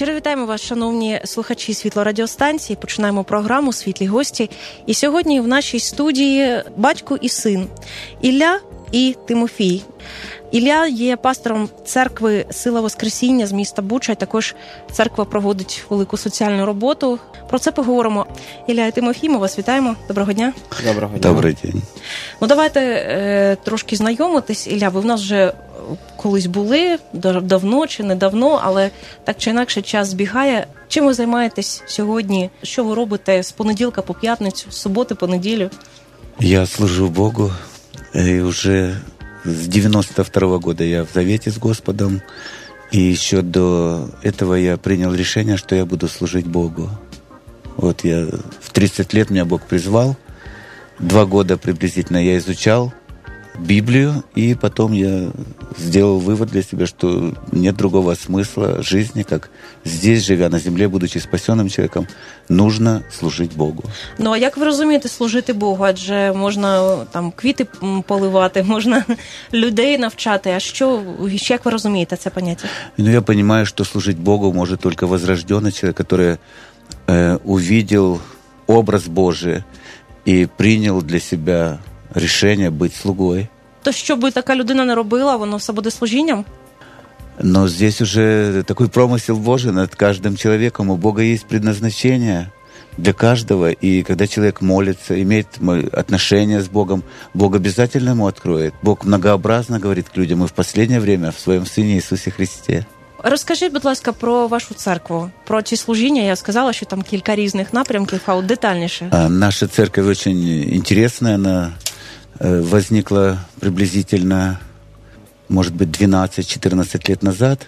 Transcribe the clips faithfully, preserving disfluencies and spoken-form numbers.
Щиро вітаємо вас, шановні слухачі Світло-радіостанції. Починаємо програму «Світлі гості». І сьогодні в нашій студії батько і син Ілля і Тимофій. Ілля є пастором церкви «Сила Воскресіння» з міста Буча. Також церква проводить велику соціальну роботу. Про це поговоримо. Ілля і Тимофій, ми вас вітаємо. Доброго дня. Доброго дня. Добрий день. Ну, давайте е, трошки знайомитись. Ілля, ви в нас вже колись були, давно чи недавно, але так чи інакше час збігає. Чим ви займаєтесь сьогодні? Що ви робите з понеділка по п'ятницю, з суботи по неділю? Я служу Богу, и уже с девяносто второго года я в завете с Господом, и еще до этого я принял решение, что я буду служить Богу. Вот я в тридцать лет меня Бог призвал, два года приблизительно я изучал Библию, и потом я сделал вывод для себя, что нет другого смысла жизни, как здесь, живя на земле, будучи спасенным человеком, нужно служить Богу. Ну, а як ви розумієте служити Богу? Адже можна там квіти поливати, можна людей навчати. А що, як ви розумієте це поняття? Ну, я понимаю, что служить Богу может только возрожденный человек, который э, увидел образ Божий и принял для себя решение быть слугой. То, що би така людина не робила, воно все буде служінням? Но здесь уже такой промысел Божий над каждым человеком. У Бога есть предназначение для каждого. И когда человек молится, имеет отношение с Богом, Бог обязательно ему откроет. Бог многообразно говорит к людям и в последнее время в своем Сыне Иисусе Христе. Розкажіть, будь ласка, про вашу церкву, про ці служіння. Я сказала, що там кілька різних напрямків, а от детальніше. А наша церковь очень интересная. Она возникла приблизительно, может быть, двенадцать-четырнадцать лет назад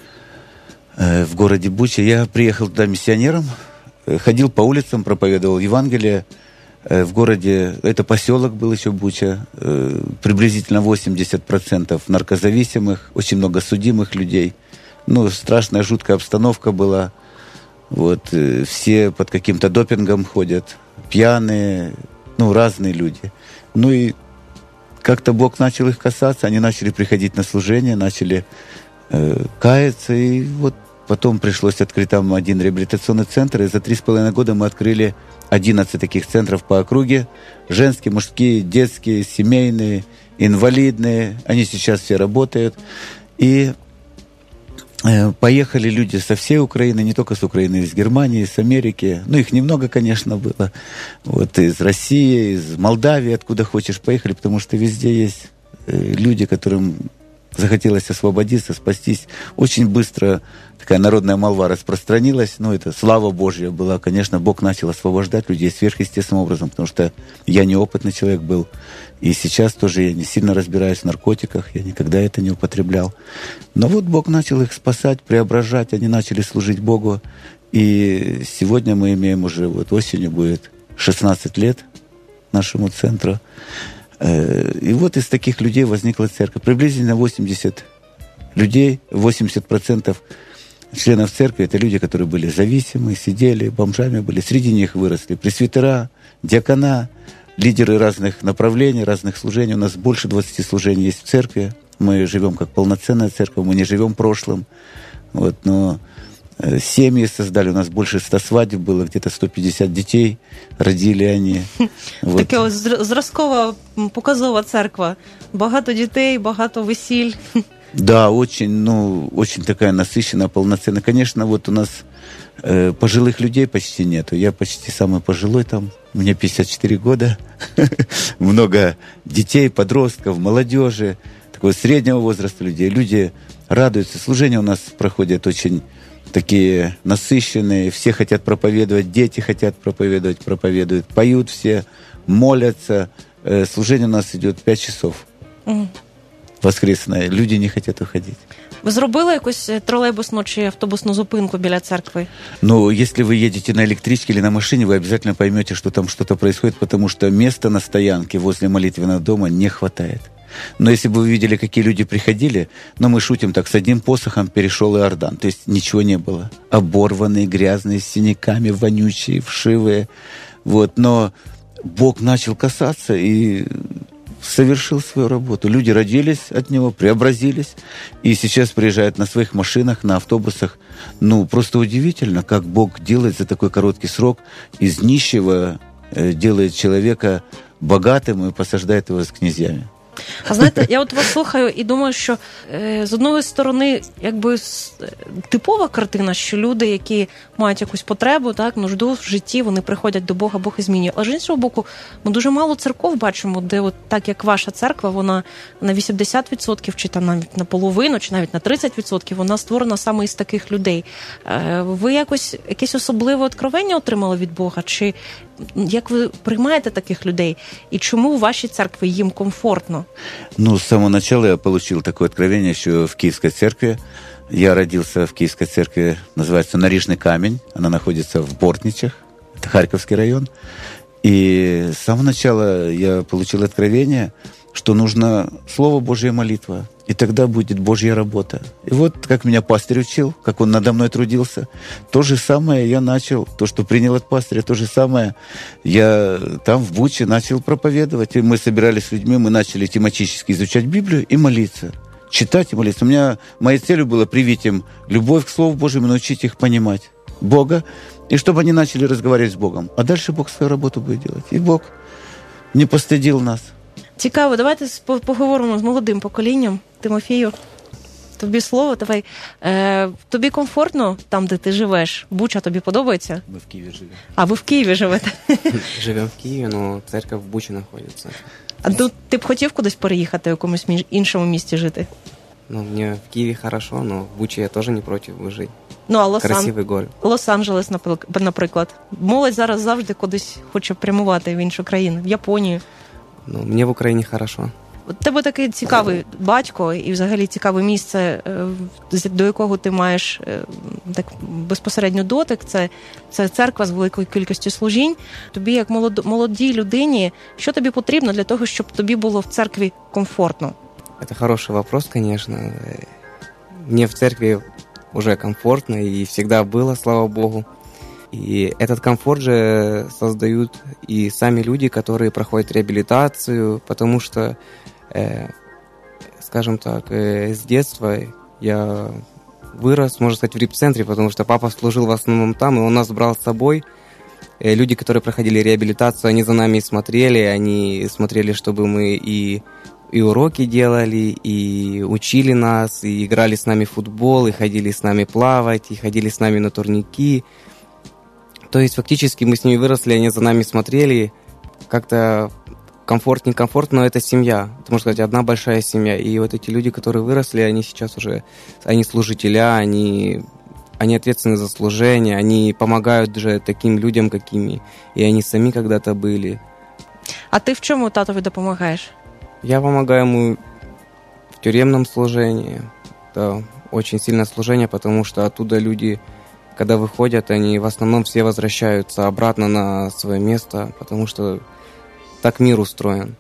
в городе Буча. Я приехал туда миссионером, ходил по улицам, проповедовал Евангелие. В городе, это поселок был еще Буча, приблизительно восемьдесят процентов наркозависимых, очень много судимых людей. Ну, страшная, жуткая обстановка была. Вот, все под каким-то допингом ходят, пьяные, ну, разные люди. Ну и как-то Бог начал их касаться, они начали приходить на служение, начали э, каяться, и вот потом пришлось открыть там один реабилитационный центр, и за три с половиной года мы открыли одиннадцать таких центров по округе, женские, мужские, детские, семейные, инвалидные, они сейчас все работают, и поехали люди со всей Украины, не только с Украины, из Германии, из Америки. Ну, их немного, конечно, было. Вот из России, из Молдавии, откуда хочешь, поехали, потому что везде есть люди, которым захотелось освободиться, спастись. Очень быстро такая народная молва распространилась. Ну, это слава Божья была. Конечно, Бог начал освобождать людей сверхъестественным образом, потому что я неопытный человек был. И сейчас тоже я не сильно разбираюсь в наркотиках, я никогда это не употреблял. Но вот Бог начал их спасать, преображать, они начали служить Богу. И сегодня мы имеем уже, вот осенью будет шестнадцать лет нашему центру. И вот из таких людей возникла церковь. Приблизительно восемьдесят людей, восемьдесят процентов членов церкви — это люди, которые были зависимы, сидели, бомжами были. Среди них выросли пресвитера, диакона, лидеры разных направлений, разных служений. У нас больше двадцати служений есть в церкви. Мы живем как полноценная церковь, мы не живем прошлым. Вот, но семьи создали, у нас больше ста свадеб было, где-то сто пятьдесят детей родили они. Вот. Таке ось зразкова, показова церква. Багато дітей, багато весіль. Да, очень, ну, очень такая насыщенная, полноценная. Конечно, вот у нас э, пожилых людей почти нету. Я почти самый пожилой там. Мне пятьдесят четыре года. Много детей, подростков, молодежи, такого среднего возраста людей. Люди радуются. Служения у нас проходят очень такие насыщенные. Все хотят проповедовать, дети хотят проповедовать, проповедуют. Поют все, молятся. Э, служение у нас идет пять часов. Mm. Воскресне. Люди не хотят уходить. Ви зробили якусь тролейбусну чи автобусну зупинку біля церкви? Ну, если вы едете на электричке или на машине, вы обязательно поймете, что там что-то происходит, потому что места на стоянке возле молитвенного дома не хватает. Но если бы вы видели, какие люди приходили, ну, мы шутим так, с одним посохом перешел Иордан, то есть ничего не было. Оборванные, грязные, с синяками, вонючие, вшивые. Вот, но Бог начал касаться, и совершил свою работу. Люди родились от него, преобразились, и сейчас приезжают на своих машинах, на автобусах. Ну, просто удивительно, как Бог делает за такой короткий срок, из нищего э, делает человека богатим і посаждає його з князями. А знаєте, я от вас слухаю і думаю, що е, з одної сторони, якби типова картина, що люди, які мають якусь потребу, так, нужду в житті, вони приходять до Бога, Бог і змінює. Але з іншого боку, ми дуже мало церков бачимо, де от так, як ваша церква, вона на вісімдесят відсотків, чи там навіть на половину, чи навіть на тридцять відсотків, вона створена саме із таких людей. Е, ви якось, якесь особливе откровення отримали від Бога? Чи як ви приймаєте таких людей? І чому у вашій церкві їм комфортно? Ну, с самого начала я получил такое откровение еще в Киевской церкви. Я родился в Киевской церкви, называется Нарижный камень. Она находится в Бортничах, это Харьковский район. И с самого начала я получил откровение, что нужно Слово Божие, молитва, и тогда будет Божья работа. И вот как меня пастырь учил, как он надо мной трудился, то же самое я начал, то, что принял от пастыря, то же самое я там в Буче начал проповедовать. И мы собирались с людьми, мы начали тематически изучать Библию и молиться. Читать и молиться. У меня, моей целью было привить им любовь к Слову Божьему, научить их понимать Бога, и чтобы они начали разговаривать с Богом. А дальше Бог свою работу будет делать. И Бог не постыдил нас. Цікаво, давайте поговоримо з молодим поколінням. Тимофію, тобі слово, давай. Е, тобі комфортно там, де ти живеш? Буча тобі подобається? Ми в Києві живемо. А, ви в Києві живете? Живемо в Києві, але церква в Бучі знаходиться. А тут ти б хотів кудись переїхати, в якомусь іншому місті жити? Ну, мені в Києві хорошо, але в Бучі я теж не проти жити. Ну, а Лос-Ан... Красивий город. Лос-Анджелес, наприклад. Молодь зараз завжди кудись хоче прямувати в іншу країну, в Японію. Ну, мені в Україні хорошо. У тебе такий цікавий батько і взагалі цікаве місце, до якого ти маєш так безпосередньо дотик. Це, це церква з великою кількістю служінь. Тобі, як молод, молодій людині, що тобі потрібно для того, щоб тобі було в церкві комфортно? Это хороший вопрос, конечно. Мне в церкви уже комфортно и всегда было, слава Богу. И этот комфорт же создают и сами люди, которые проходят реабилитацию, потому что, э, скажем так, э, с детства я вырос, можно сказать, в репцентре, потому что папа служил в основном там, и он нас брал с собой. Э, люди, которые проходили реабилитацию, они за нами смотрели, они смотрели, чтобы мы и, и уроки делали, и учили нас, и играли с нами в футбол, и ходили с нами плавать, и ходили с нами на турники. То есть фактически мы с ними выросли, они за нами смотрели. Как-то комфорт, не комфорт, но это семья. Это, можно сказать, одна большая семья. И вот эти люди, которые выросли, они сейчас уже, они служителя, они, они ответственны за служение, они помогают же таким людям, какими и они сами когда-то были. А ты в чому татові допомагаєш? Я помогаю ему в тюремном служении. Это очень сильное служение, потому что оттуда люди... Когда выходят, они в основном все возвращаются обратно на свое место, потому что так мир устроен.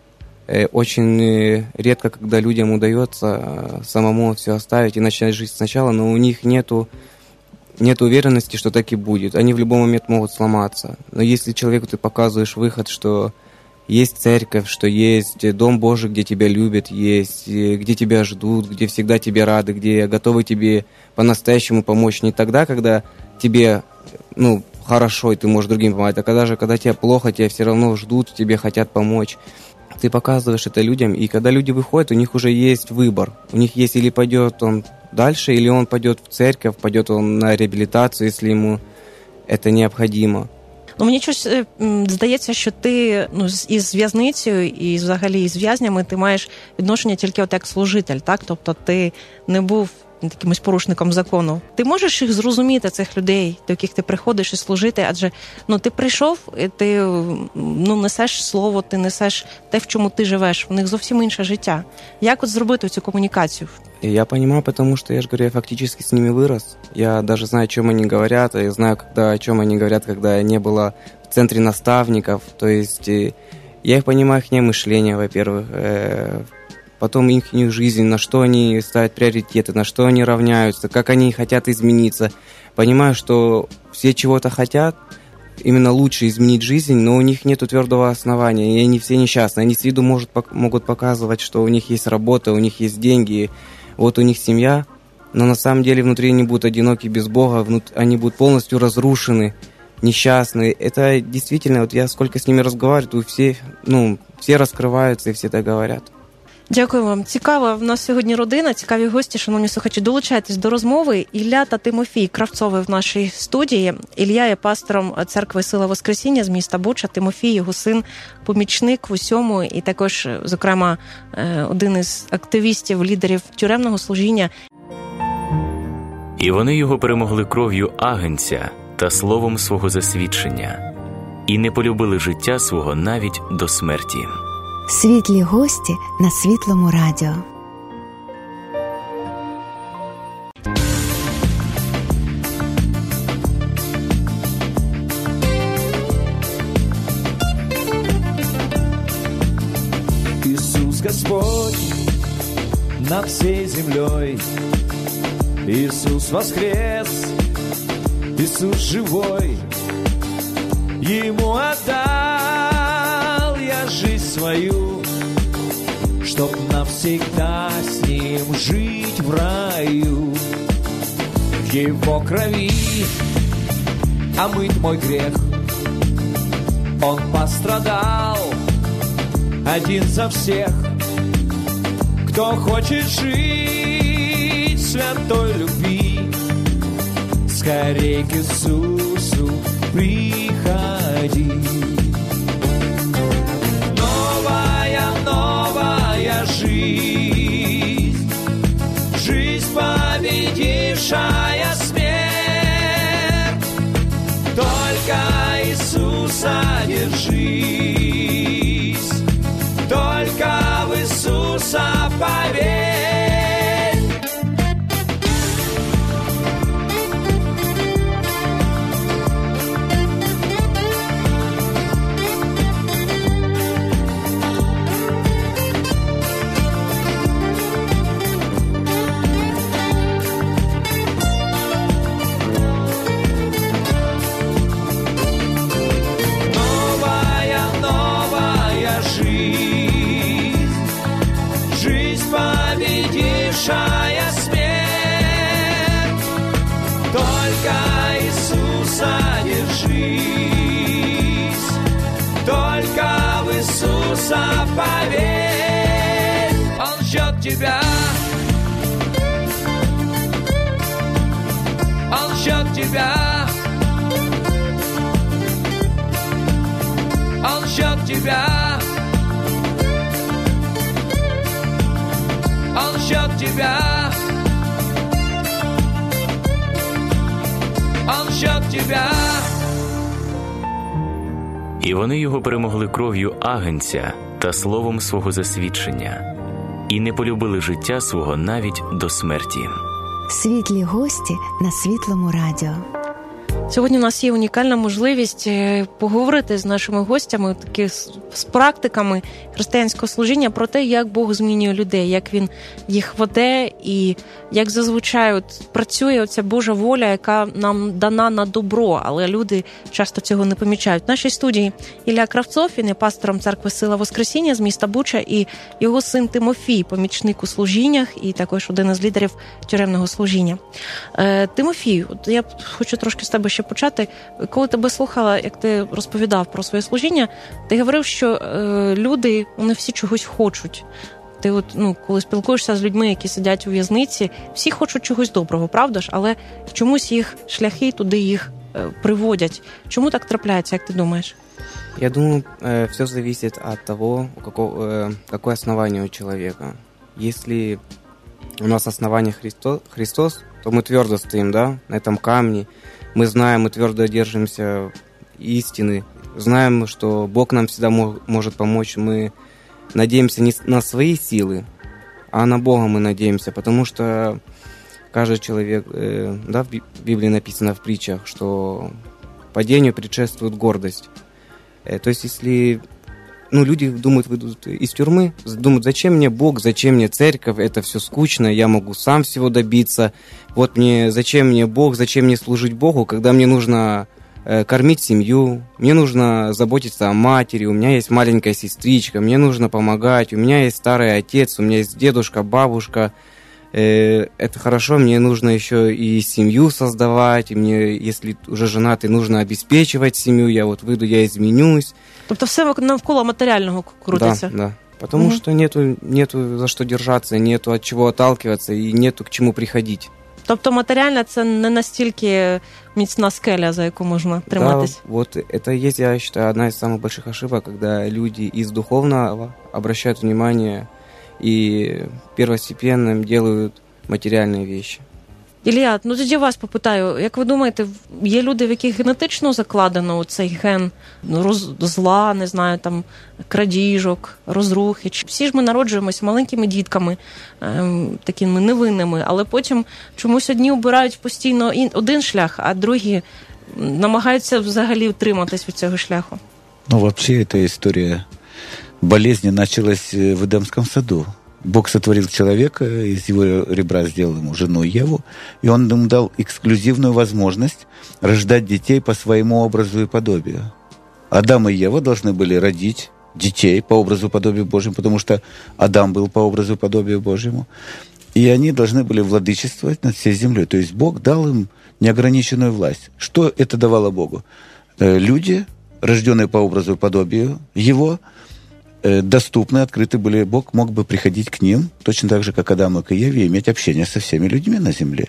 Очень редко, когда людям удается самому все оставить и начать жить сначала, но у них нету, нет уверенности, что так и будет. Они в любой момент могут сломаться. Но если человеку ты показываешь выход, что есть церковь, что есть Дом Божий, где тебя любят, есть, где тебя ждут, где всегда тебе рады, где готовы тебе по-настоящему помочь. Не тогда, когда тебе, ну, хорошо, и ты можешь другим помогать, а когда же, когда тебе плохо, тебя все равно ждут, тебе хотят помочь. Ты показываешь это людям, и когда люди выходят, у них уже есть выбор. У них есть или пойдет он дальше, или он пойдет в церковь, пойдет он на реабилитацию, если ему это необходимо. Ну, мені щось здається, що ти, ну, із в'язницею і взагалі із в'язнями ти маєш відношення тільки от як служитель, так? Тобто ти не був якимось порушником закону. Ти можеш їх зрозуміти, цих людей, до яких ти приходиш і служити, адже ну, ти прийшов, і ти ну, несеш слово, ти несеш те, в чому ти живеш. У них зовсім інше життя. Як от зробити цю комунікацію? Я понимаю, потому что, я же говорю, я фактически с ними вырос. Я даже знаю, о чем они говорят, я знаю, когда, о чем они говорят, когда не было в центре наставников. То есть я их понимаю, их мышление, во-первых, потом их, их жизнь, на что они ставят приоритеты, на что они равняются, как они хотят измениться. Понимаю, что все чего-то хотят, именно лучше изменить жизнь, но у них нет твердого основания, и они все несчастны. Они с виду может, могут показывать, что у них есть работа, у них есть деньги, вот у них семья, но на самом деле внутри они будут одиноки без Бога, они будут полностью разрушены, несчастные. Это действительно, вот я сколько с ними разговариваю, все, ну, все раскрываются и все так говорят. Дякую вам. Цікаво, в нас сьогодні родина, цікаві гості, шановні слухачі. Долучайтесь до розмови. Ілля та Тимофій Кравцови в нашій студії. Ілля є пастором церкви Сила Воскресіння з міста Буча. Тимофій, його син, помічник в усьому і також, зокрема, один із активістів, лідерів тюремного служіння. І вони його перемогли кров'ю агнця та словом свого засвідчення, і не полюбили життя свого навіть до смерті. Світлі гості на Світлому радіо. Иисус Господь над всей землей, Иисус воскрес, Иисус живой, Ему отдал я жизнь свою, чтоб навсегда с Ним жить в раю. В Его крови омыт мой грех, Он пострадал один за всех. Кто хочет жить в святой любви, скорей к Иисусу приходи. Новая, новая жизнь, жизнь, победившая смерть. Только Иисуса держись, только в Иисуса поверь. Победившая смерть, только Иисуса держись, только в Иисуса поверь. Он ждет тебя, Он ждет тебя, Он ждет тебя. Он ждет тебя, Он ждет тебя. І вони його перемогли кров'ю агнця та словом свого засвідчення, і не полюбили життя свого навіть до смерті. Світлі гості на Світлому радіо. Сьогодні у нас є унікальна можливість поговорити з нашими гостями, такі з практиками християнського служіння про те, як Бог змінює людей, як Він їх веде і як зазвичай от працює оця Божа воля, яка нам дана на добро, але люди часто цього не помічають. В нашій студії Ілля Кравцов, він є пастором церкви Сила Воскресіння з міста Буча, і його син Тимофій, помічник у служіннях і також один із лідерів тюремного служіння. Тимофій, от я хочу трошки з тебе ще почати. Коли тебе слухала, як ти розповідав про своє служіння, ти говорив, що е, люди, вони всі чогось хочуть. Ти от, ну, коли спілкуєшся з людьми, які сидять у в'язниці, всі хочуть чогось доброго, правда ж? Але чомусь їх шляхи туди їх е, приводять. Чому так трапляється, як ти думаєш? Я думаю, э, все зависит от того, какого, э, какое основание у человека. Если у нас основание Христос, Христос, то мы твердо стоим, да, на этом камне. Мы знаем, мы твердо держимся истины, знаем, что Бог нам всегда мог, может помочь. Мы надеемся не на свои силы, а на Бога мы надеемся, потому что каждый человек, э, да, в Библии написано в притчах, что падению предшествует гордость. Э, то есть, если ну, люди думают, выйдут из тюрьмы, думают, зачем мне Бог, зачем мне церковь, это все скучно, я могу сам всего добиться. Вот мне, зачем мне Бог, зачем мне служить Богу, когда мне нужно э, кормить семью, мне нужно заботиться о матери, у меня есть маленькая сестричка, мне нужно помогать, у меня есть старый отец, у меня есть дедушка, бабушка. Э, это хорошо, мне нужно еще и семью создавать, и мне, если уже женатый, нужно обеспечивать семью, я вот выйду, я изменюсь. Тобто все навколо матеріального крутиться? Да, да. Потому угу. что нету, нету за что держаться, нету от чего отталкиваться и нету к чему приходить. Тобто матеріальне – це не настільки міцна скеля, за яку можна триматись? Да, вот это есть, я считаю, одна из самых больших ошибок, когда люди из духовного обращают внимание и первостепенным делают материальные вещи. Ілля, ну тоді вас попитаю, як ви думаєте, є люди, в яких генетично закладено цей ген роз... зла, не знаю, там, крадіжок, розрухи? Всі ж ми народжуємося маленькими дітками, ем, такими невинними, але потім чомусь одні обирають постійно один шлях, а другі намагаються взагалі утриматись від цього шляху. Ну, вообще, эта история болезни началась в Эдемском саду. Бог сотворил человека, из его ребра сделал ему жену Еву, и он ему дал эксклюзивную возможность рождать детей по своему образу и подобию. Адам и Ева должны были родить детей по образу и подобию Божьему, потому что Адам был по образу и подобию Божьему, и они должны были владычествовать над всей землей. То есть Бог дал им неограниченную власть. Что это давало Богу? Люди, рожденные по образу и подобию Его, доступны, открыты были, Бог мог бы приходить к ним, точно так же, как Адам и Ева, и иметь общение со всеми людьми на земле.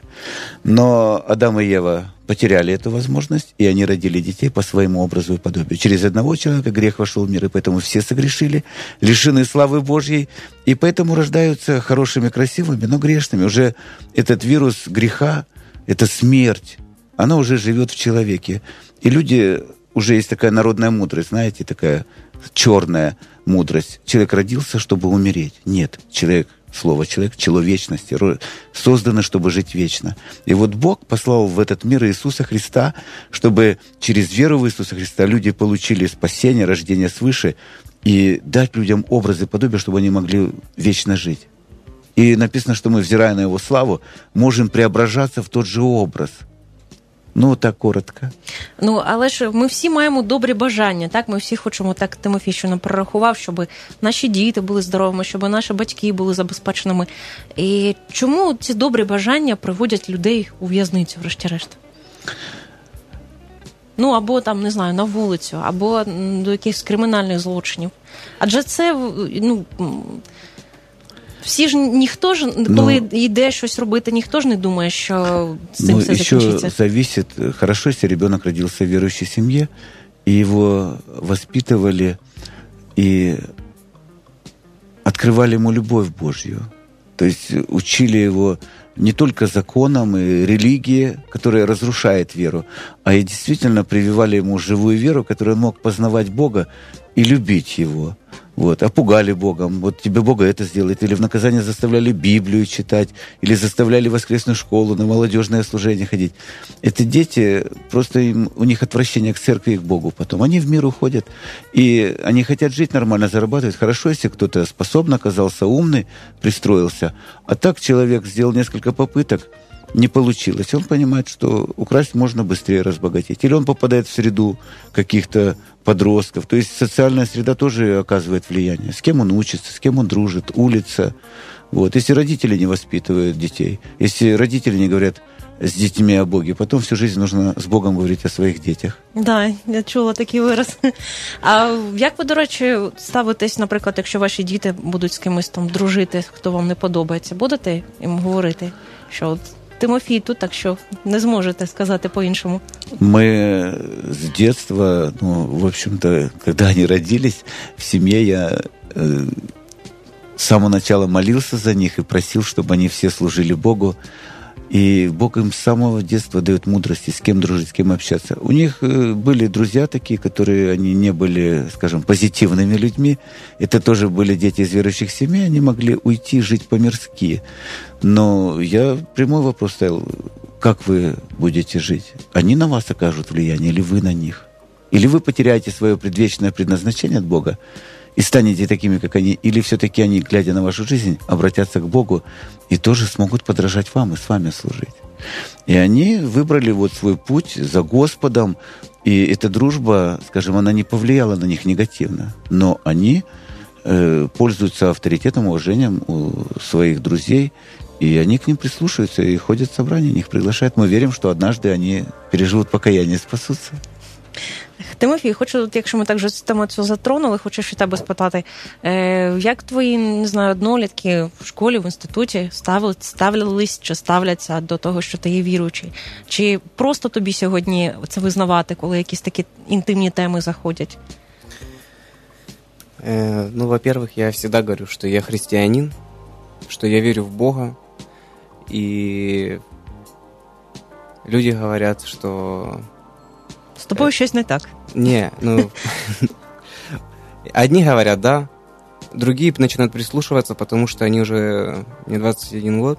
Но Адам и Ева потеряли эту возможность, и они родили детей по своему образу и подобию. Через одного человека грех вошел в мир, и поэтому все согрешили, лишены славы Божьей, и поэтому рождаются хорошими, красивыми, но грешными. Уже этот вирус греха, эта смерть, она уже живет в человеке. И люди, уже есть такая народная мудрость, знаете, такая черная мудрость. Человек родился, чтобы умереть. Нет, человек, слово человек, чело вечности, создано, чтобы жить вечно. И вот Бог послал в этот мир Иисуса Христа, чтобы через веру в Иисуса Христа люди получили спасение, рождение свыше, и дать людям образы и подобие, чтобы они могли вечно жить. И написано, что мы, взирая на Его славу, можем преображаться в тот же образ. Ну, так коротко. Ну, але ж ми всі маємо добрі бажання, так? Ми всі хочемо, так Тимофій щойно прорахував, щоб наші діти були здоровими, щоб наші батьки були забезпеченими. І чому ці добрі бажання приводять людей у в'язницю, врешті-решт? Ну, або там, не знаю, на вулицю, або до якихось кримінальних злочинів. Адже це, ну... Всі ж, ніхто ж, коли ну, йде щось робити, ніхто ж не думає, що з цим ну, все закінчиться. Еще зависит, хорошо, если ребенок родился в верующей семье, и его воспитывали, и открывали ему любовь Божью. То есть учили его не только законам и религии, которая разрушает веру, а и действительно прививали ему живую веру, которую он мог познавать Бога и любить Его. Вот, опугали Богом, вот тебе Бога это сделает, или в наказание заставляли Библию читать, или заставляли в воскресную школу, на молодежное служение ходить. Это дети, просто им, у них отвращение к церкви и к Богу потом. Они в мир уходят, и они хотят жить нормально, зарабатывать. Хорошо, если кто-то способный оказался, умный, пристроился. А так человек сделал несколько попыток, не получилось. Он понимает, что украсть можно быстрее разбогатеть. Или он попадает в среду каких-то подростков. То есть социальная среда тоже оказывает влияние. С кем он учится, с кем он дружит, улица. Вот. Если родители не воспитывают детей, если родители не говорят с детьми о Боге, потом всю жизнь нужно с Богом говорить о своїх дітях. Так, да, я чула такий вираз. А як ви, до речі, ставитесь, наприклад, якщо ваші діти будуть з кимось там дружити, хто вам не подобається, будете їм говорити, що от Тимофій тут, так що не зможете сказати по-іншому? Мы с детства, ну, в общем-то, когда они родились, в семье я э, с самого начала молился за них и просил, чтобы они все служили Богу. И Бог им с самого детства дает мудрости, с кем дружить, с кем общаться. У них были друзья такие, которые они не были, скажем, позитивными людьми. Это тоже были дети из верующих семей, они могли уйти, жить по-мирски. Но я прямой вопрос ставил, как вы будете жить? Они на вас окажут влияние, или вы на них? Или вы потеряете свое предвечное предназначение от Бога и станете такими, как они, или все-таки они, глядя на вашу жизнь, обратятся к Богу и тоже смогут подражать вам и с вами служить. И они выбрали вот свой путь за Господом, И эта дружба, скажем, она не повлияла на них негативно, но они э, пользуются авторитетом, уважением у своих друзей, и они к ним прислушиваются и ходят в собрания, их приглашают. Мы верим, что однажды они переживут покаяние и спасутся. Тимофій, хочу, якщо ми так вже тему цю затронули, хочу ще тебе спитати, е, як твої, не знаю, однолітки в школі, в інституті ставили, ставлялись чи ставляться до того, що ти є віруючий? Чи просто тобі сьогодні це визнавати, коли якісь такі інтимні теми заходять? Э, ну, во-первых, я всегда говорю, что я христианин, что я верю в Бога, и люди говорят, что... З тобою щось не так. Не, ну... Одни говорят, да, другие начинают прислушиваться, потому что они уже... Мне двадцать один год,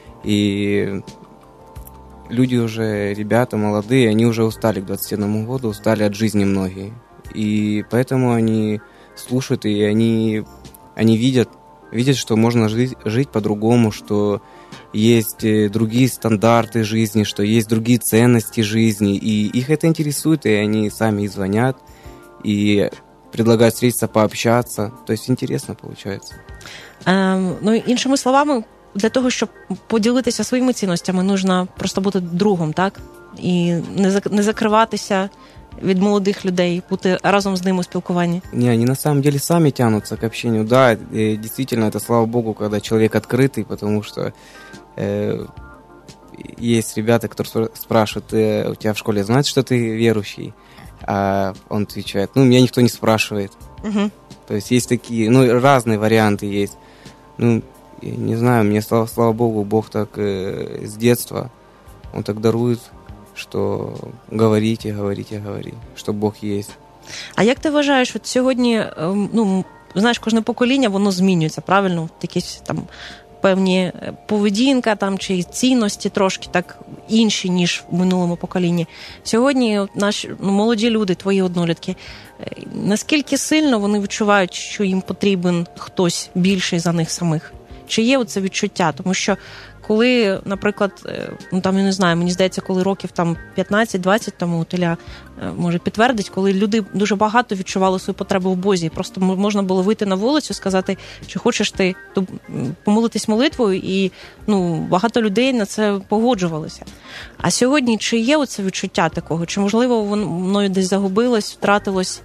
и люди уже, ребята молодые, они уже устали к двадцати одному году, устали от жизни многие. И поэтому они слушают, и они, они видят, видят, что можно жить, жить по-другому, что... есть другие стандарты жизни, что есть другие ценности жизни, и их это интересует, и они сами и звонят, и предлагают встретиться, пообщаться. То есть интересно получается. Ем, ну, іншими словами, для того, щоб поділитися своїми цінностями, нужно просто бути другом, так? І не, не закриватися від молодих людей, бути разом з ними у спілкуванні. Не, они на самом деле сами тянутся к общению. Да, действительно, это слава богу, когда человек открытый, потому что э, есть ребята, которые спрашивают, э, у тебя в школе знают, что ты верующий? А он отвечает, ну, меня никто не спрашивает. Угу. То есть есть такие, ну, разные варианты есть. Ну, я не знаю, мне, слава, слава богу, Бог так э, с детства, Он так дарует, що говоріть і говоріть і говоріть, що Бог є. А як ти вважаєш, от сьогодні, ну, знаєш, кожне покоління, воно змінюється, правильно? Якісь там певні поведінка там, чи цінності трошки так інші, ніж в минулому поколінні. Сьогодні наші ну, молоді люди, твої однолітки, наскільки сильно вони відчувають, що їм потрібен хтось більший за них самих? Чи є оце відчуття? Тому що коли, наприклад, ну там, я не знаю, мені здається, коли років там п'ятнадцять-двадцять тому, Ілля може підтвердить, коли люди дуже багато відчували свою потребу в Бозі. Просто можна було вийти на вулицю, сказати, чи хочеш ти помолитись молитвою, і ну, багато людей на це погоджувалися. А сьогодні чи є оце відчуття такого? Чи, можливо, воно десь загубилось, втратилось?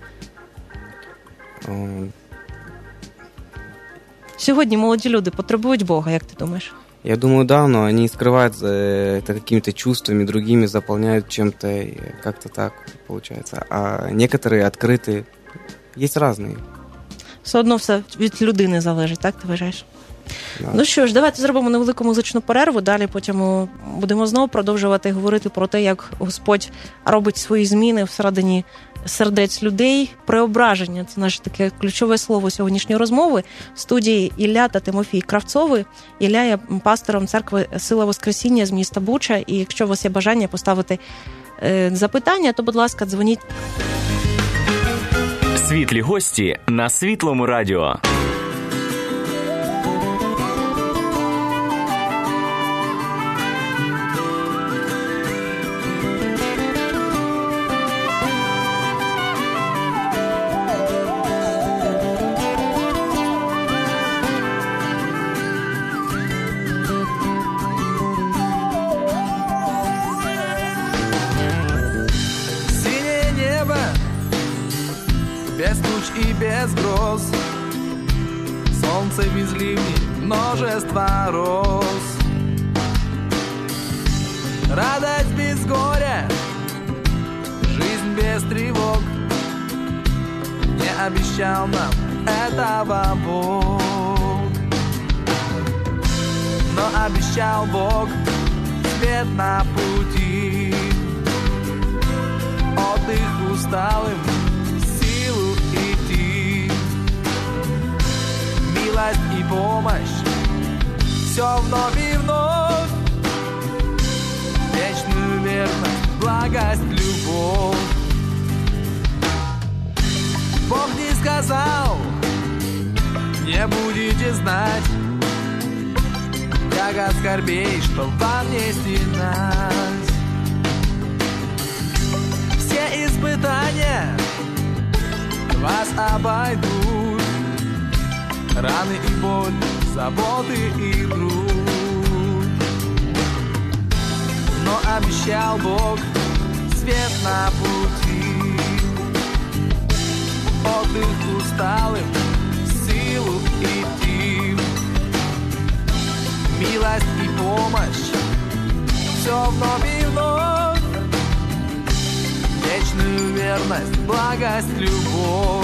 Um... Сьогодні молоді люди потребують Бога, як ти думаєш? Я думаю, да, но они скрывают это какими-то чувствами, другими заполняют чем-то, как-то так получается. А некоторые открыты, есть разные. Все одно все від людини залежить, так ти вважаєш? Да. Ну що ж, давайте зробимо невелику музичну перерву, далі потім будемо знову продовжувати говорити про те, як Господь робить свої зміни всередині сердець людей. Преображення – це наше таке ключове слово сьогоднішньої розмови. В студії Ілля та Тимофій Кравцови. Ілля є пастором церкви «Сила Воскресіння» з міста Буча. І якщо у вас є бажання поставити е, запитання, то, будь ласка, дзвоніть. Світлі гості на Світлому радіо. Без туч и без гроз, солнце без ливней, множество роз. Радость без горя, жизнь без тревог. Не обещал нам этого Бог, но обещал Бог свет на пути, отдых усталым, милость и помощь, все вновь и вновь, вечную верность, благость, любовь. Бог не сказал, не будете знать, тягот скорбей, что вам не стенать. Все испытания испытания вас обойдут, раны и боль, заботы и труд. Но обещал Бог свет на пути, отдых усталым, силу идти, милость и помощь, все вновь и вновь, вечную верность, благость, любовь.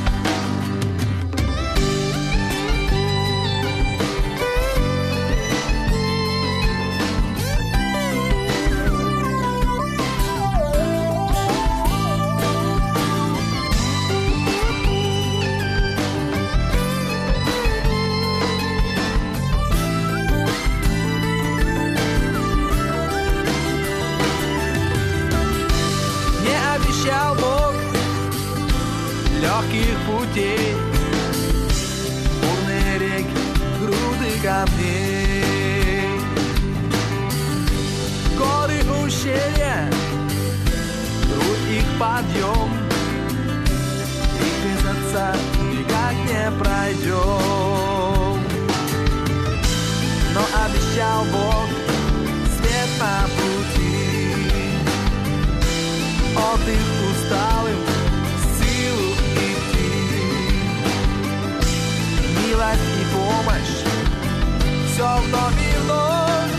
Обещал Бог легких путей, бурные реки, груды камней, горы, ущелья, труд их подъем, и без Отца никак не пройдем. Но обещал Бог свет на пути, отдых усталым, силу идти, милость и помощь, все вновь и вновь,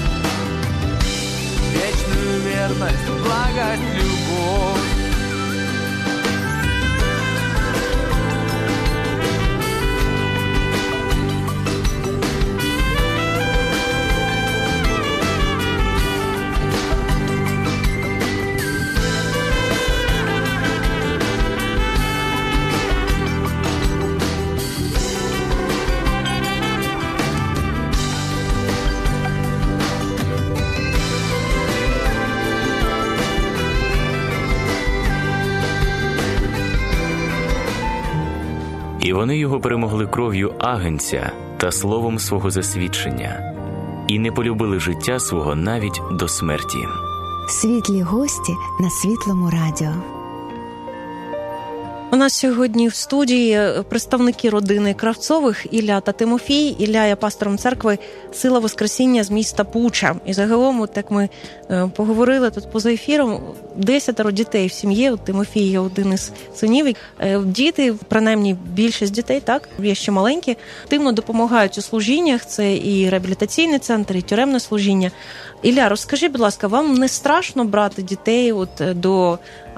вечную верность, благость, любовь. І вони його перемогли кров'ю агнця та словом свого засвідчення, і не полюбили життя свого навіть до смерті. Світлі гості на Світлому радіо. У нас сьогодні в студії представники родини Кравцових Ілля та Тимофій. Ілля є пастором церкви «Сила Воскресіння» з міста Буча. І загалом, от як ми поговорили тут поза ефіром, десятеро дітей в сім'ї. От Тимофій є один із синів. Діти, принаймні більшість дітей, так, є ще маленькі, активно допомагають у служіннях. Це і реабілітаційний центр, і тюремне служіння. Ілля, розкажи, будь ласка, вам не страшно брати дітей от до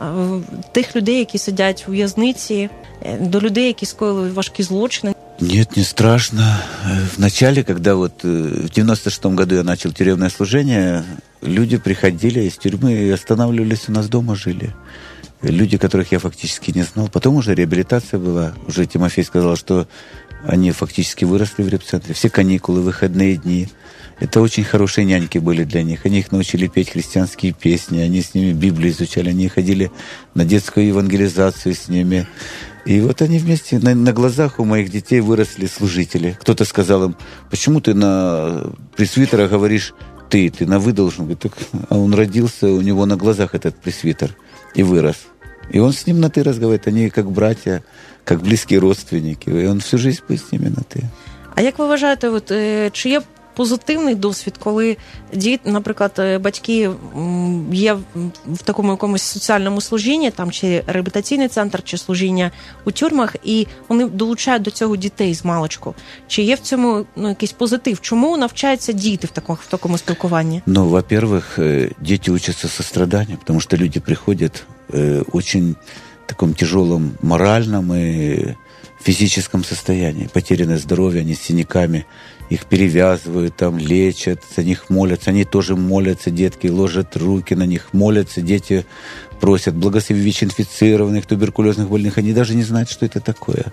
тих людей, які сидять у в'язниці, до людей, які скоїли важкі злочини? Нет, не страшно. Вначале, когда вот в девяносто шестом году я начал тюремное служение, люди приходили из тюрьмы и останавливались у нас дома, жили. Люди, которых я фактически не знал. Потом уже реабилитация была. Уже Тимофей сказал, что они фактически выросли в репцентре. Все каникулы, выходные дни. Это очень хорошие няньки были для них. Они их научили петь христианские песни, они с ними Библию изучали, они ходили на детскую евангелизацию с ними. И вот они вместе, на, на глазах у моих детей выросли служители. Кто-то сказал им: почему ты на пресвитера говоришь «ты», ты на «вы» должен быть. Так, а он родился, у него на глазах этот пресвитер и вырос. И он с ним на «ты» разговаривает. Они как братья, как близкие родственники. И он всю жизнь будет с ними на «ты». А як ви вважаєте, от, чи є позитивний досвід, коли діти, наприклад, батьки є в такому якомусь соціальному служінні, там чи реабілітаційний центр, чи служіння у тюрмах, і вони долучають до цього дітей з маличку? Чи є в цьому ну, якийсь позитив? Чому навчаються діти в такому, в такому спілкуванні? Ну, во-первых, дети учатся состраданию, потому что люди приходят в очень таком тяжелом моральном и физическом состоянии. Потерянное здоровье, они с синяками. Их перевязывают, там, лечат, за них молятся. Они тоже молятся, детки, ложат руки на них, молятся. Дети просят благослови ВИЧ-инфицированных, туберкулезных больных. Они даже не знают, что это такое.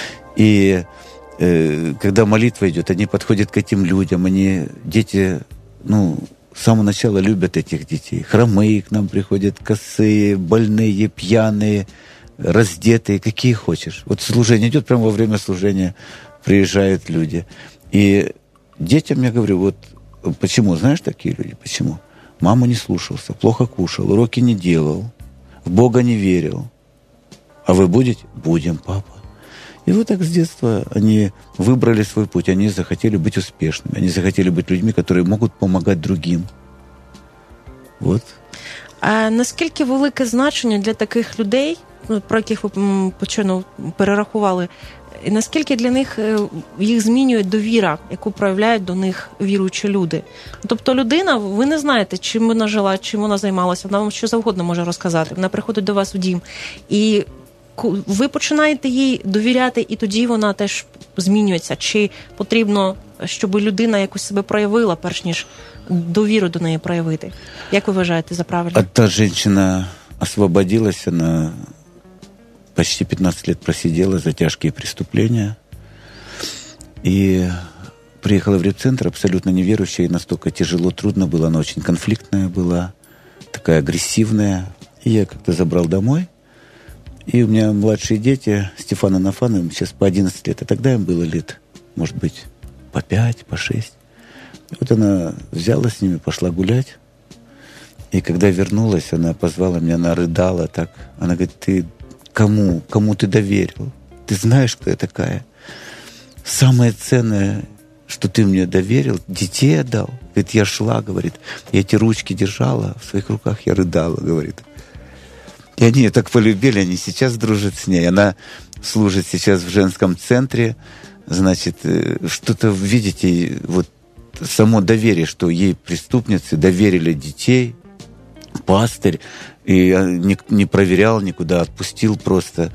И э, когда молитва идет, они подходят к этим людям. Они, дети, ну, с самого начала любят этих детей. Хромые к нам приходят, косые, больные, пьяные, раздетые, какие хочешь. Вот служение идет, прямо во время служения приезжают люди. И детям я говорю, вот почему, знаешь, такие люди, почему? Маму не слушался, плохо кушал, уроки не делал, в Бога не верил, А вы будете? Будем, папа. И вот так с детства они выбрали свой путь. Они захотели быть успешными. Они захотели быть людьми, которые могут помогать другим. Вот. А наскільки велике значення для таких людей, про яких ви почину перерахували, і наскільки для них їх змінює довіра, яку проявляють до них віруючі люди? Тобто людина, ви не знаєте, чим вона жила, чим вона займалася, вона вам що завгодно може розказати. Вона приходить до вас в дім. І ви починаєте їй довіряти, і тоді вона теж змінюється. Чи потрібно, щоб людина якось себе проявила, перш ніж довіру до неї проявити? Як ви вважаєте за правильно? А та женщина освободилась, она почти пятнадцать лет просидела за тяжкие преступления и приехала в репцентр абсолютно неверующая, и настолько тяжело, трудно было, она очень конфликтная была, такая агрессивная. И я как-то забрал домой. И у меня младшие дети, Стефан и Нафан, им сейчас по одиннадцать лет, а тогда им было лет, может быть, по пять, по шесть. И вот она взяла с ними, пошла гулять. И когда вернулась, она позвала меня, она рыдала так. Она говорит: ты кому, кому ты доверил? Ты знаешь, кто я такая? Самое ценное, что ты мне доверил, детей отдал. Говорит, я шла, говорит, я эти ручки держала в своих руках, я рыдала, говорит. И они ее так полюбили, они сейчас дружат с ней. Она служит сейчас в женском центре. Значит, что-то, видите, вот само доверие, что ей преступницы доверили детей, пастырь, и не, не проверял никуда, отпустил просто.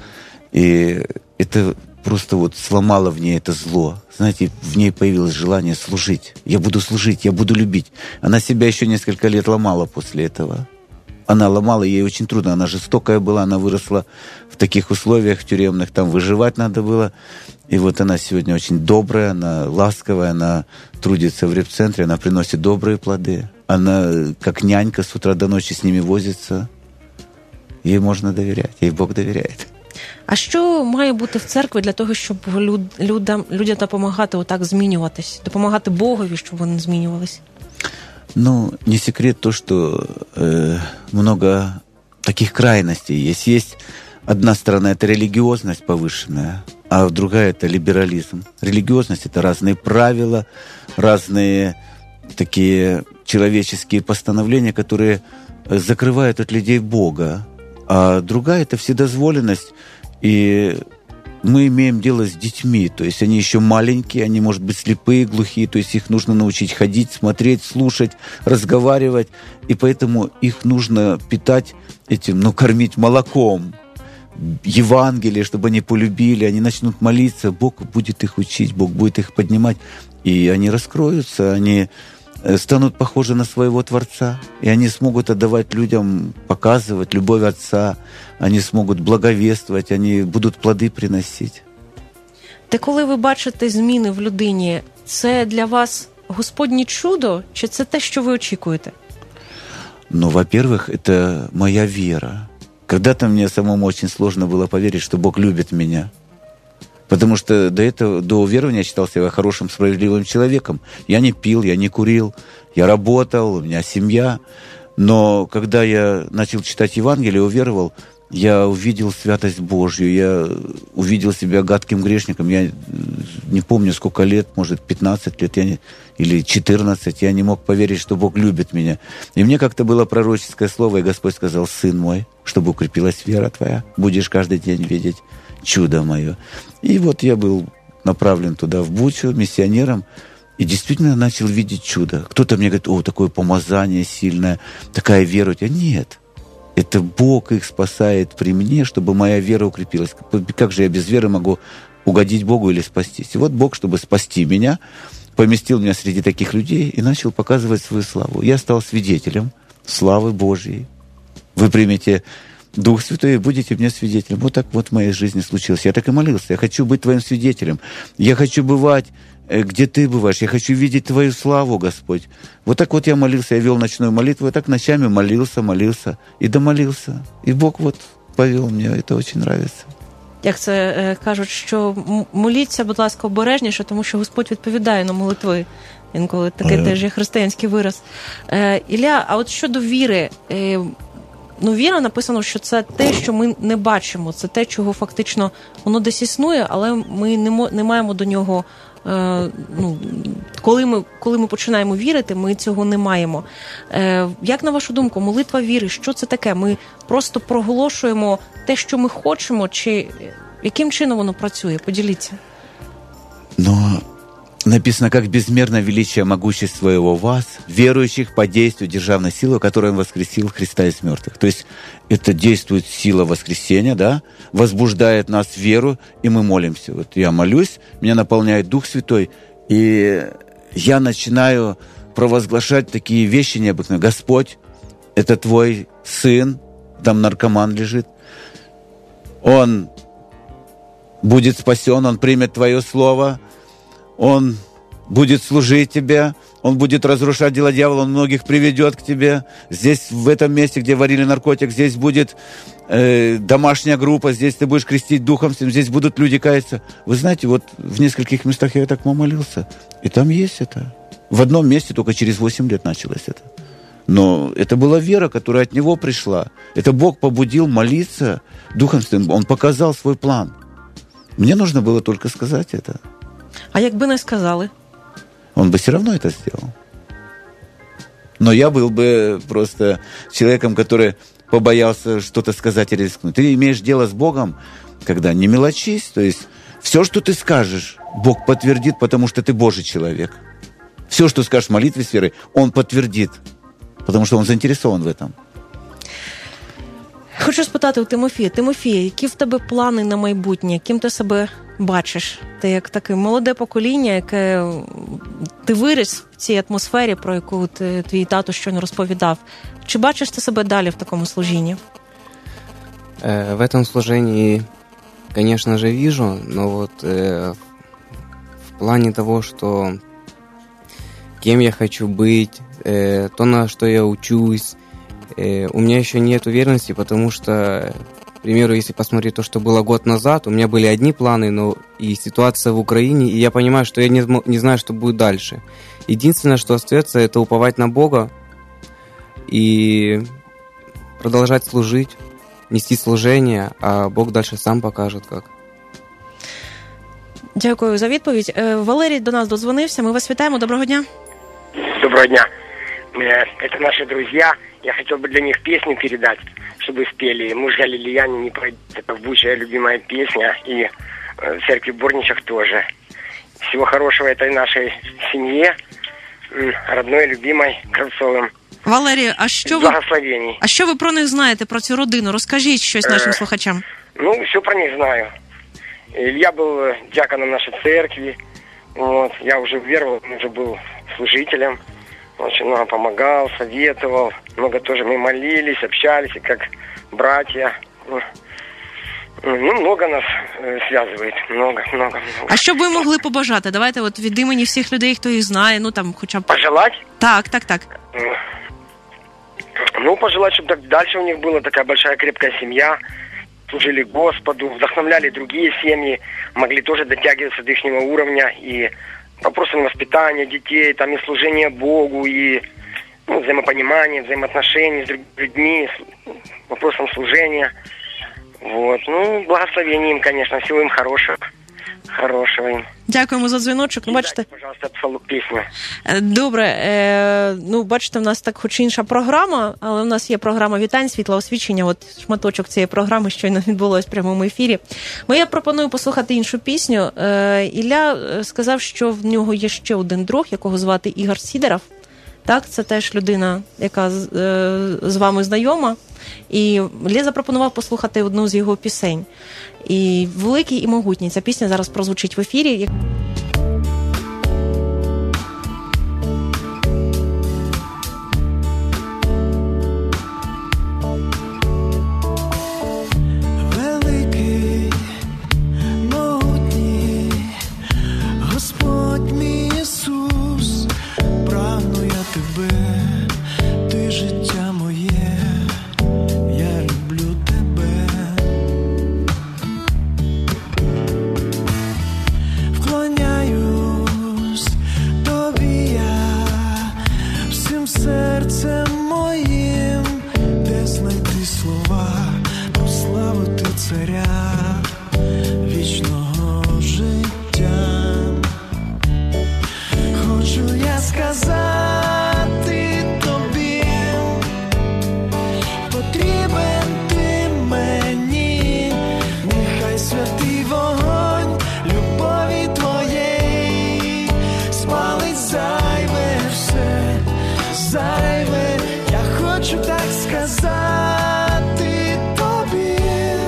И это просто вот сломало в ней это зло. Знаете, в ней появилось желание служить. Я буду служить, я буду любить. Она себя еще несколько лет ломала после этого. Она ломала, ей очень трудно, она жестокая была, она выросла в таких условиях тюремных, там выживать надо было. И вот она сегодня очень добрая, она ласковая, она трудится в репцентре, она приносит добрые плоды. Она как нянька с утра до ночи с ними возится. Ей можна довіряти, їй Бог довіряє. А що має бути в церкві для того, щоб люд, людям, людям допомагати отак змінюватись, допомагати Богові, щоб вони змінювалися? Ну, не секрет то, что э, много таких крайностей есть. Есть одна сторона — это религиозность повышенная, а другая — это либерализм. Религиозность — это разные правила, разные такие человеческие постановления, которые закрывают от людей Бога. А другая — это вседозволенность, и мы имеем дело с детьми, то есть они еще маленькие, они, может быть, слепые, глухие, то есть их нужно научить ходить, смотреть, слушать, разговаривать, и поэтому их нужно питать этим, ну, кормить молоком, Евангелие, чтобы они полюбили, они начнут молиться, Бог будет их учить, Бог будет их поднимать, и они раскроются, они станут похожи на своего Творца, и они смогут отдавать людям, показывать любовь Отца, они смогут благовествовать, они будут плоди приносити. Та коли ви бачите зміни в людині, це для вас Господнє чудо, чи це те, що ви очікуєте? Ну, во-первых, это моя вера. Когда-то мне самому очень сложно было поверить, что Бог любит меня. Потому что до этого, до уверования я считал себя хорошим, справедливым человеком. Я не пил, я не курил, я работал, у меня семья. Но когда я начал читать Евангелие, уверовал, я увидел святость Божью, я увидел себя гадким грешником. Я не помню, сколько лет, может, пятнадцать лет я не, или четырнадцать, я не мог поверить, что Бог любит меня. И мне как-то было пророческое слово, и Господь сказал: «Сын мой, чтобы укрепилась вера твоя, будешь каждый день видеть чудо мое». И вот я был направлен туда, в Бучу, миссионером, и действительно начал видеть чудо. Кто-то мне говорит: «О, такое помазание сильное, такая вера у тебя». Нет. Это Бог их спасает при мне, чтобы моя вера укрепилась. Как же я без веры могу угодить Богу или спастись? И вот Бог, чтобы спасти меня, поместил меня среди таких людей и начал показывать свою славу. Я стал свидетелем славы Божьей. Вы примете Дух Святой и будете мне свидетелем. Вот так вот в моей жизни случилось. Я так и молился. Я хочу быть твоим свидетелем. Я хочу бывать, где ты бываешь. Я хочу видеть твою славу, Господь. Вот так вот я молился. Я вел ночную молитву. Я так ночами молился, молился и домолился. И Бог вот повел мне. Это очень нравится. Як це е, кажуть, що моліться, будь ласка, обережніше, тому що Господь відповідає на молитви. Інколи такий теж є християнський вираз. Е, Ілля, а от щодо віри, е, ну, віра написано, що це те, що ми не бачимо, це те, чого фактично воно десь існує, але ми не, мо, не маємо до нього, е, ну, коли ми, коли ми починаємо вірити, ми цього не маємо. Е, як на вашу думку, молитва віри, що це таке? Ми просто проголошуємо те, що ми хочемо, чи яким чином воно працює? Поділіться. Но написано, как безмерно величие могущества Его вас, верующих по действию державной силы, которой Он воскресил Христа из мертвых. То есть это действует сила воскресения, да, возбуждает нас в веру, и мы молимся. Вот я молюсь, меня наполняет Дух Святой, и я начинаю провозглашать такие вещи необыкновенные. Господь, это Твой Сын, там наркоман лежит, Он будет спасен, Он примет Твое Слово, Он будет служить Тебе, Он будет разрушать дела дьявола, Он многих приведет к Тебе. Здесь, в этом месте, где варили наркотик, здесь будет э, домашняя группа, здесь ты будешь крестить Духом Святым, здесь будут люди каяться. Вы знаете, вот в нескольких местах я так помолился, и там есть это. В одном месте только через восемь лет началось это. Но это была вера, которая от Него пришла. Это Бог побудил молиться Духом Святым. Он показал свой план. Мне нужно было только сказать это. А якби не сказали? Он бы все равно это сделал. Но я был бы просто человеком, который побоялся что-то сказать или рискнуть. Ты имеешь дело с Богом, когда не мелочись. То есть все, что ты скажешь, Бог подтвердит, потому что ты Божий человек. Все, что скажешь в молитве с верой, Он подтвердит, потому что Он заинтересован в этом. Хочу спитати у Тимофія. Тимофія, які в тебе плани на майбутнє? Ким ти себе бачиш? Ти як таке молоде покоління, яке ти виріс в цій атмосфері, про яку ти, твій тато щойно розповідав. Чи бачиш ти себе далі в такому служінні? Э, в этом служении, конечно же, вижу, но вот э, в плане того, что кем я хочу быть, э, то, на что я учусь, у меня еще нет уверенности, потому что, к примеру, если посмотреть то, что было год назад, у меня были одни планы, но и ситуация в Украине, и я понимаю, что я не, не знаю, что будет дальше. Единственное, что остается, это уповать на Бога и продолжать служить, нести служение, а Бог дальше сам покажет, как. Дякую за відповідь. Валерій до нас додзвонився. Ми вас вітаємо. Доброго дня. Доброго дня. Это наши друзья. Я хотел бы для них песню передать, чтобы спели. «Муж Галилеяне не пройдет». Это бучая любимая песня. И в церкви Борничах тоже. Всего хорошего этой нашей семье, родной, любимой, Кравцовым. Валерій, а що ви, Благословений. а що ви про них знаєте, про цю родину? Розкажіть щось нашим слухачам. Ну, все про них знаю. Илья был диаконом нашей церкви. Вот. Я уже уверовал, он уже был служителем. Очень много помогал, советовал. Много тоже мы молились, общались, и как братья. Ну, много нас зв'язує. Много, много, много. А що б ви могли побажати? Давайте от від імені всіх людей, хто їх знає, ну там хоча б... Пожелать? Так, так, так. Ну, пожелать, чтобы дальше у них была такая большая крепкая семья, служили Господу, вдохновляли другие семьи, могли тоже дотягиваться до их уровня и по вопросам воспитания детей, там и служения Богу, и ну, взаимопонимания, взаимоотношений с другими людьми, вопросам служения. Вот. Ну, благословение им, конечно, всего им хорошего. Хорошего им. Дякуємо за дзвіночок. Ну, бачите, дайте, пожалуйста, пісню. Добре. Е, ну, бачите, в нас так хоч інша програма, але в нас є програма «Вітань, світла освічення». От шматочок цієї програми щойно відбулось в прямому ефірі. Ми я пропоную послухати іншу пісню. Е, Ілля сказав, що в нього є ще один друг, якого звати Ігор Сідоров. Так, це теж людина, яка з, е, з вами знайома. І Ілля запропонував послухати одну з його пісень. І «Великий і могутній». Ця пісня зараз прозвучить в ефірі. Великий, могутній, Господь мій Ісус, прагну я тебе, ти життя моє, я люблю тебе. Вклоняюсь хочу так сказати тобі,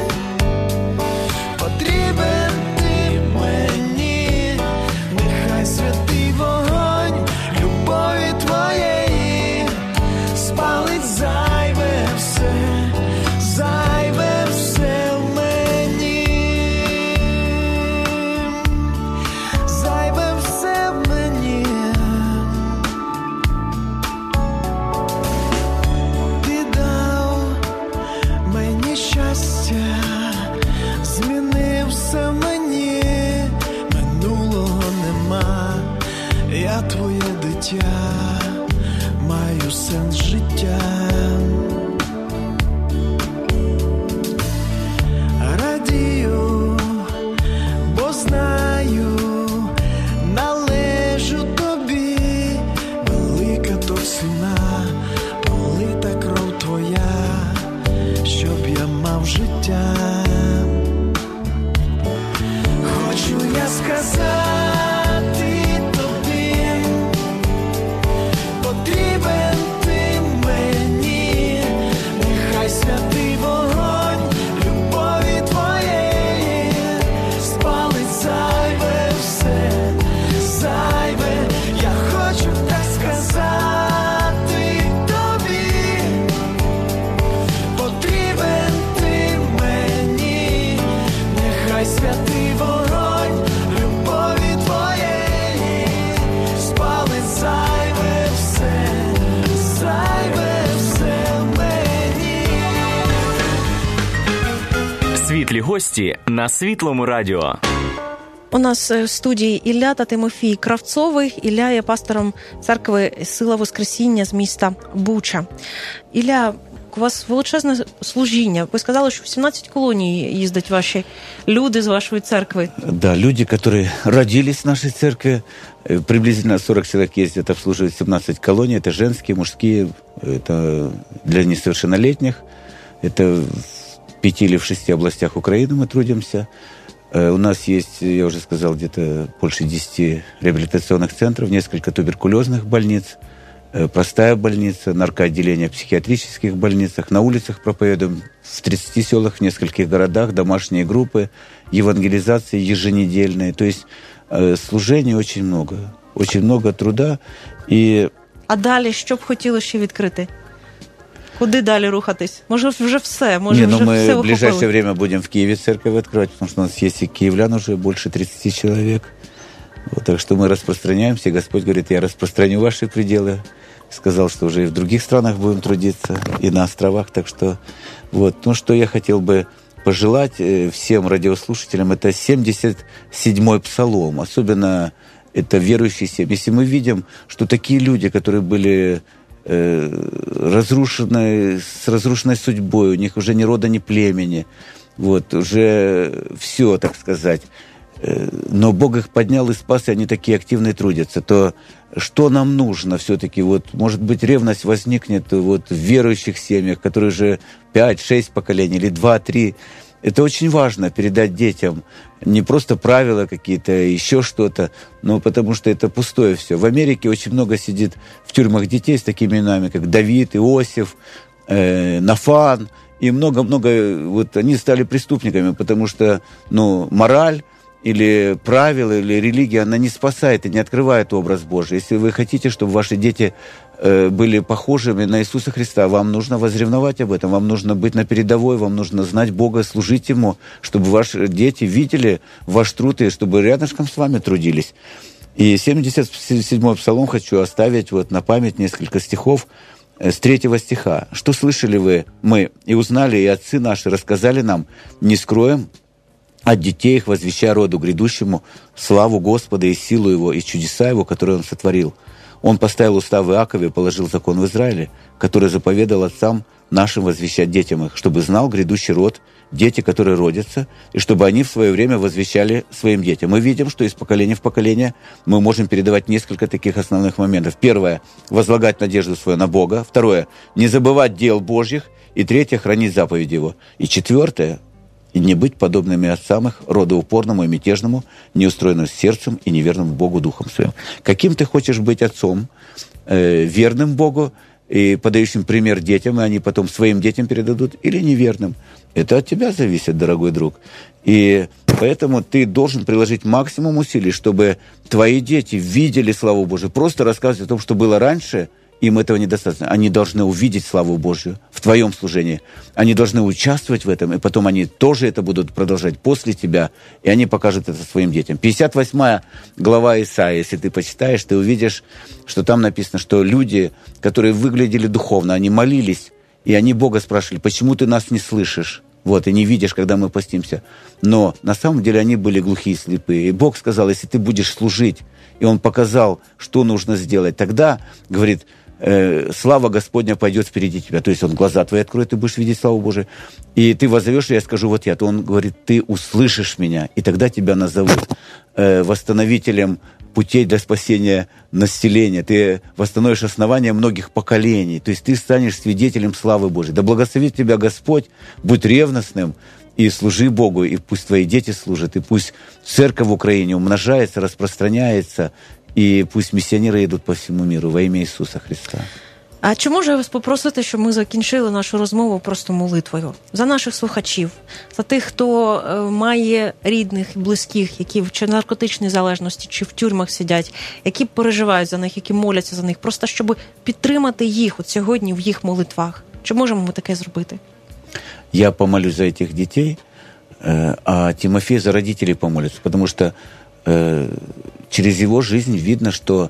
потрібен ти мені, нехай святий вогонь любові твоєї спалить зайве все, зайве все в мені, зайве все в мені. Ти дав мені щастя, змінив все в мені, минулого нема, я твоє дитя, маю сенс життя. Радію, бо знаю, належу тобі, велика то ціна, пролита кров твоя, щоб я мав життя. Хочу я сказати тобі, потрібен ти мені, нехай святий вогонь любові твоєї спалить зайве все, зайве. Я хочу так сказати тобі, потрібен ти мені, нехай святий вогонь любові твоєї спалить зайве все, зайве все в мені. Світлі гості на Світлому радіо. У нас в студії Ілля та Тимофій Кравцови. Ілля є пастором церкви «Сила Воскресіння» з міста Буча. Ілля, у вас величезне служіння. Ви сказали, що в сімнадцять колоній їздять ваші люди з вашої церкви. Да, люди, которые родились в нашей церкви, э, приблизительно сорок человек ездят, обслуживают семнадцать колоний. Это женские, мужские, это для несовершеннолетних. Это в пяти или в шести областях Украины мы трудимся. Э, У нас есть, я уже сказал, где-то больше десяти реабилитационных центров, несколько туберкулезных больниц, э, простая больница, наркоотделение в психиатрических больницах. На улицах проповедуем в тридцати селах, в нескольких городах, домашние группы, евангелизации еженедельные. То есть э, служений очень много, очень много труда. И А далі що б хотіли ще відкрити? Куди далі рухатись? Може, вже все? Може, не, ну вже мы все в ближайшее охопили? время будем в Киеве церковь открывать, потому что у нас есть и киевлян уже больше тридцати человек. Вот, так что мы распространяемся, и Господь говорит, я распространю ваши пределы. Сказал, что уже и в других странах будем трудиться, и на островах. Так что вот, ну что я хотел бы пожелать э, всем радиослушателям, это семьдесят седьмой псалом, особенно это верующие семьи. Если мы видим, что такие люди, которые были э, разрушены, с разрушенной судьбой, у них уже ни рода, ни племени, вот, уже все, так сказать, э, но Бог их поднял и спас, и они такие активные трудятся, то что нам нужно все-таки? Вот, может быть, ревность возникнет вот, в верующих семьях, которые уже пять-шесть поколений или два-три. Это очень важно передать детям не просто правила какие-то, еще что-то, но потому что это пустое все. В Америке очень много сидит в тюрьмах детей с такими именами, как Давид, Иосиф, э, Нафан, и много-много, вот они стали преступниками, потому что, ну, мораль или правила, или религия, она не спасает и не открывает образ Божий. Если вы хотите, чтобы ваши дети э, были похожими на Иисуса Христа, вам нужно возревновать об этом, вам нужно быть на передовой, вам нужно знать Бога, служить Ему, чтобы ваши дети видели ваш труд и чтобы рядышком с вами трудились. И семьдесят седьмой псалом хочу оставить вот на память несколько стихов с третьего стиха. «Что слышали вы, мы, и узнали, и отцы наши рассказали нам, не скроем от детей их, возвещая роду грядущему славу Господа и силу Его, и чудеса Его, которые Он сотворил. Он поставил устав в Иакове, положил закон в Израиле, который заповедал отцам нашим возвещать детям их, чтобы знал грядущий род, дети, которые родятся, и чтобы они в свое время возвещали своим детям». Мы видим, что из поколения в поколение мы можем передавать несколько таких основных моментов. Первое – возлагать надежду свою на Бога. Второе – не забывать дел Божьих. И третье – хранить заповеди Его. И четвертое – и не быть подобными отцам их, рода упорному и мятежному, неустроенному сердцем и неверному Богу духом своим. Каким ты хочешь быть отцом, э, верным Богу, и подающим пример детям, и они потом своим детям передадут, или неверным. Это от тебя зависит, дорогой друг. И поэтому ты должен приложить максимум усилий, чтобы твои дети видели славу Божию. Просто рассказывать о том, что было раньше, им этого недостаточно. Они должны увидеть славу Божию в твоем служении. Они должны участвовать в этом, и потом они тоже это будут продолжать после тебя, и они покажут это своим детям. пятьдесят восьмая глава Исаии, если ты почитаешь, ты увидишь, что там написано, что люди, которые выглядели духовно, они молились, и они Бога спрашивали, почему ты нас не слышишь? Вот, и не видишь, когда мы постимся. Но на самом деле они были глухие и слепые. И Бог сказал, если ты будешь служить, и Он показал, что нужно сделать, тогда, говорит, э, слава Господня пойдет впереди тебя. То есть Он глаза твои откроет, ты будешь видеть славу Божию. И ты воззовешь, и я скажу, вот я. То Он говорит, ты услышишь меня, и тогда тебя назовут э, восстановителем путей для спасения населения. Ты восстановишь основания многих поколений. То есть ты станешь свидетелем славы Божьей. Да благословит тебя Господь, будь ревностным и служи Богу, и пусть твои дети служат, и пусть церковь в Украине умножается, распространяется, и пусть миссионеры идут по всему миру во ім'я Ісуса Христа. А чи можу я вас попросити, щоб ми закінчили нашу розмову просто молитвою за наших слухачів, за тих, хто е, має рідних і близьких, які в чи наркотичній залежності, чи в тюрмах сидять, які переживають за них, які моляться за них, просто щоб підтримати їх от сьогодні в їх молитвах. Чи можемо ми таке зробити? Я помолюсь за этих детей, э, а Тимофей за родителей помолится, потому что э, через его жизнь видно, что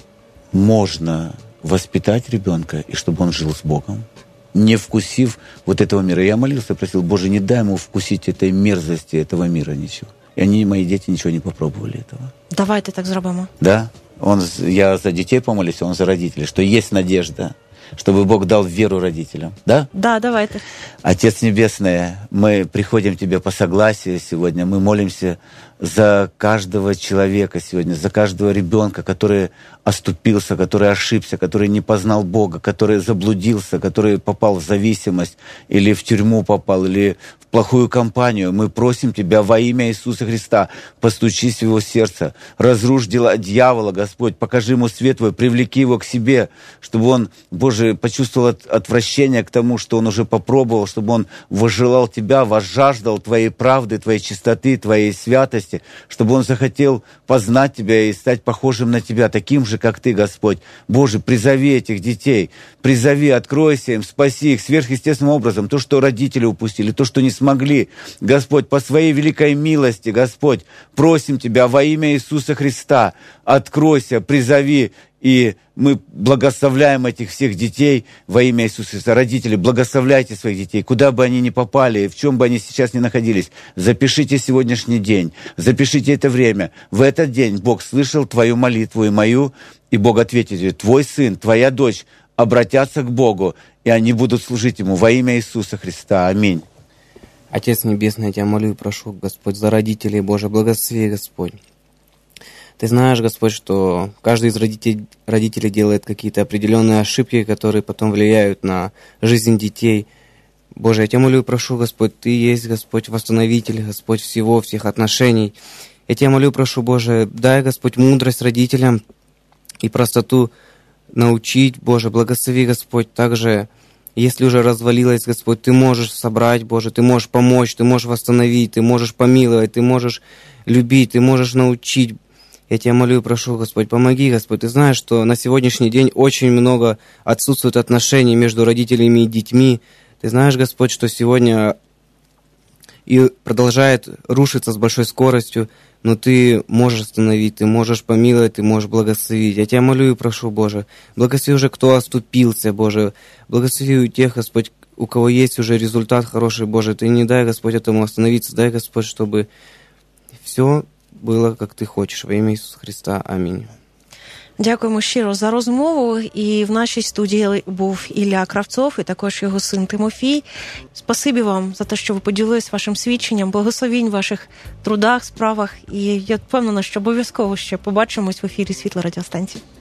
можно воспитать ребенка, и чтобы он жил с Богом, не вкусив вот этого мира. Я молился, просил, Боже, не дай ему вкусить этой мерзости, этого мира ничего. И они, мои дети, ничего не попробовали этого. Давайте так зробимо. Да? Он, я за детей помолюсь, он за родителей, что есть надежда, чтобы Бог дал веру родителям. Да? Да, давайте. Отец Небесный, мы приходим к Тебе по согласию сегодня, мы молимся за каждого человека сегодня, за каждого ребенка, который оступился, который ошибся, который не познал Бога, который заблудился, который попал в зависимость, или в тюрьму попал, или в плохую компанию. Мы просим Тебя во имя Иисуса Христа, постучись в его сердце, разрушь дела дьявола, Господь, покажи ему свет Твой, привлеки его к себе, чтобы он, Боже, почувствовал от, отвращение к тому, что он уже попробовал, чтобы он возжелал Тебя, возжаждал Твоей правды, Твоей чистоты, Твоей святости, чтобы он захотел познать Тебя и стать похожим на Тебя, таким же, как Ты, Господь. Боже, призови этих детей, призови, откройся им, спаси их сверхъестественным образом. То, что родители упустили, то, что не смогли. Господь, по Своей великой милости, Господь, просим Тебя во имя Иисуса Христа, откройся, призови. И мы благословляем этих всех детей во имя Иисуса Христа. Родители, благословляйте своих детей, куда бы они ни попали, в чем бы они сейчас ни находились. Запишите сегодняшний день, запишите это время. В этот день Бог слышал твою молитву и мою, и Бог ответит тебе, твой сын, твоя дочь обратятся к Богу, и они будут служить Ему во имя Иисуса Христа. Аминь. Отец Небесный, я Тебя молю и прошу, Господь, за родителей, Боже, благослови, Господь. Ты знаешь, Господь, что каждый из родителей, родителей делает какие-то определенные ошибки, которые потом влияют на жизнь детей. Боже, я Тебя молю и прошу, Господь, Ты есть, Господь, восстановитель, Господь, всего, всех отношений. Я Тебя молю и прошу, Боже, дай, Господь, мудрость родителям и простоту научить, Боже, благослови, Господь, также, если уже развалилось, Господь, Ты можешь собрать, Боже, Ты можешь помочь, Ты можешь восстановить, Ты можешь помиловать, Ты можешь любить, Ты можешь научить. Я Тебя молю и прошу, Господь, помоги, Господь. Ты знаешь, что на сегодняшний день очень много отсутствует отношений между родителями и детьми. Ты знаешь, Господь, что сегодня и продолжает рушиться с большой скоростью, но Ты можешь остановить, Ты можешь помиловать, Ты можешь благословить. Я Тебя молю и прошу, Боже, благослови уже, кто оступился, Боже. Благослови у тех, Господь, у кого есть уже результат хороший, Боже. Ты не дай, Господь, этому остановиться. Дай, Господь, чтобы все було, як ти хочеш. Во ім'я Ісуса Христа. Амінь. Дякуємо щиро за розмову. І в нашій студії був Ілля Кравцов і також його син Тимофій. Спасибі вам за те, що ви поділились вашим свідченням. Благословінь в ваших трудах, справах. І я впевнена, що обов'язково ще побачимось в ефірі Світла радіостанції.